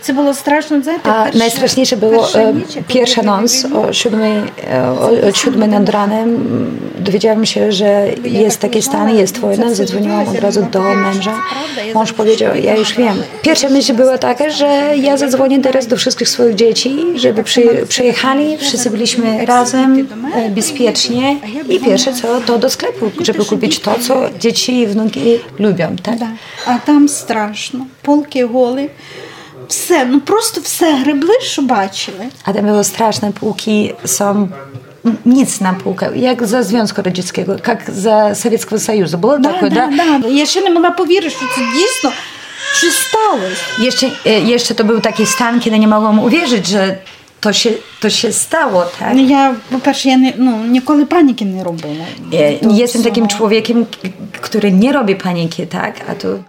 Це було страшно, знаєте? Najstraszniejsze było pierwsza noc o 7 nad ranem. Dowiedziałam się, że jest taki stan, jest wojna. Zadzwoniłam od razu do męża. Mąż powiedział, ja już wiem. Pierwsza myśl była taka, że ja zadzwonię teraz do wszystkich swoich dzieci, żeby przyjechali. Wszyscy byliśmy razem, bezpiecznie. I pierwsze co, to do sklepu, żeby kupić to, co dzieci i wnuki lubią. Tak? А там страшно. Полки голі. Все, просто все гребли, що бачили. A tam było straszne, półki są nic na półkę, jak za Związku Radzieckiego, jak za Sowieckiego Союзу. Było takie, да. Я ще не могла повірити, що це дійсно щось сталося. Jeszcze to był taki stan, kiedy nie mogłam uwierzyć, że to się stało, tak? Я, по-перше, ніколи паніки не робила. Jestem takim człowiekiem, który nie robi paniki, tak? A tu